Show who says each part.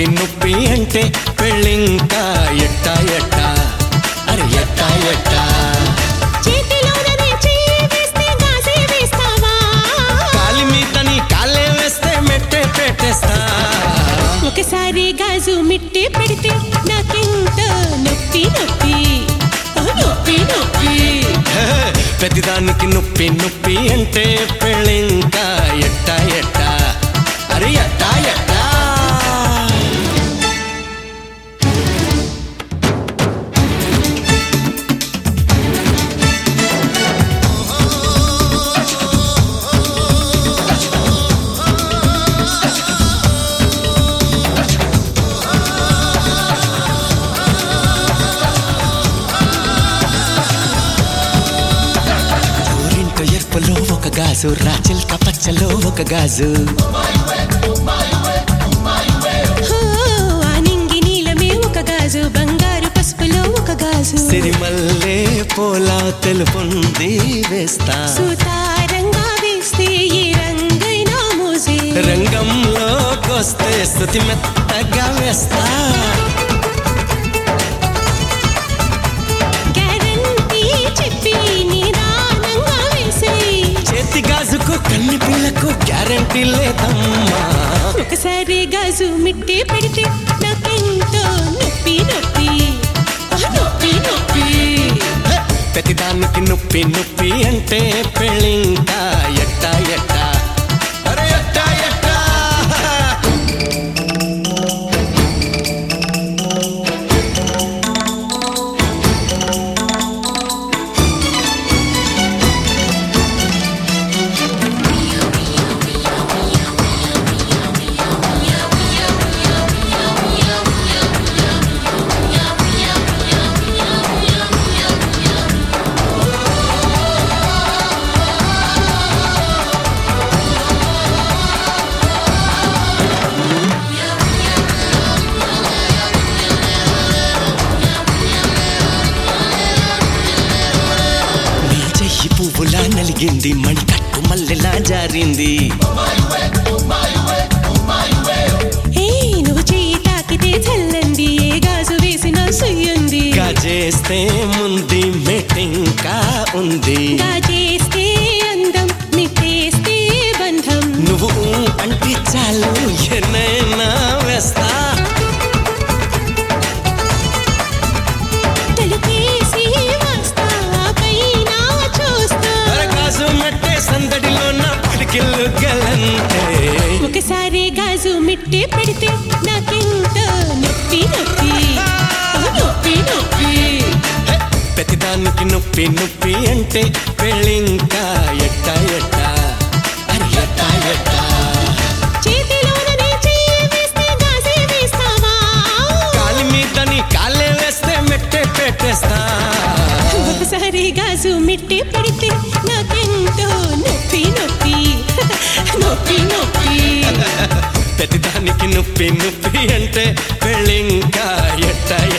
Speaker 1: నొప్పి నొప్పి అంటే పెళ్ళింకా ఎట్టా ఎట్టా అరే ఎట్టా ఎట్టా
Speaker 2: చేతిలోనే చెయ్యి వేస్తే గాజే వేస్తావా
Speaker 1: కాలి మీద నీ కాలే వేస్తే మెట్టే పెట్టేస్తా
Speaker 2: ఒకసారి గాజు మిట్టి పెడితే నాకెంతో నొప్పి నొప్పి నొప్పి నొప్పి
Speaker 1: ప్రతిదానికి నొప్పి నొప్పి అంటే పెళ్ళింకా ఎట్టా ఎట్టా అరే ఎట్టా ఎట్టా ఎర్పలో ఒక గాజు రాచిల్క పచ్చలో ఒక గాజు
Speaker 2: ఆనింగి నీలమే ఒక గాజు బంగారు పసుపులో ఒక గాజు
Speaker 1: సిరిమల్లే పోలా తెలుపుంది వేస్తా
Speaker 2: సుతారంగా వేస్తే ఏ రంగైనా మోసే
Speaker 1: రంగంలోకొస్తే స్తుతి మెత్తగా వేస్తా
Speaker 2: గ్యారంటీ చెప్పి నిదానంగా వేసే
Speaker 1: చేతి గాజుకు కన్ని పిల్లకు గ్యారంటీ లేదమ్మా
Speaker 2: ఒకసారి గాజు మిట్టి పెడితే నాకెంతో నొప్పి నొప్పి నొప్పి నొప్పి
Speaker 1: ప్రతిదానికి నొప్పి నొప్పి అంటే పెళ్ళింకా ఎట్టా ఎట్టా అరే ఎట్టా ఎట్టా పువ్వులా నలిగింది మణికట్టు మల్లెలా జారింది
Speaker 2: నువ్వు చెయ్యి తాకితే చల్లంది ఏ గాజు వేసినా సుయ్యంది
Speaker 1: గాజేస్తే ముంది మెటింకా ఉంది
Speaker 2: గాజేస్తే అందం నిట్టేస్తే బంధం
Speaker 1: నువ్వు అంటే చాలు ఎన్నైనా వేస్తా
Speaker 2: తలుపేసి వస్తా పైన చూస్తా
Speaker 1: గాజు మెట్టే సందడిలో నా పడికిల్లు గలంతే
Speaker 2: ఒకసారి గాజు మిట్టి పెడితే నాకెంతో నొప్పి నొప్పి నొప్పి నొప్పి
Speaker 1: ప్రతిదానికి నొప్పి నొప్పి అంటే పెళ్ళింకా ఎట్టా ఎట్టా అరే ఎట్టా ఎట్టా
Speaker 2: చేతిలోనే చెయ్యి వేస్తే గాజే వేస్తావా
Speaker 1: కాలి మీద నీ కాలే వేస్తే మెట్టే పెట్టేస్తా
Speaker 2: ఒకసారి గాజు మిట్టి పెడితే నాకెంతో నొప్పి నొప్పి నొప్పి నొప్పి
Speaker 1: ప్రతిదానికి నొప్పి నొప్పి అంటే పెళ్ళింకా ఎట్టా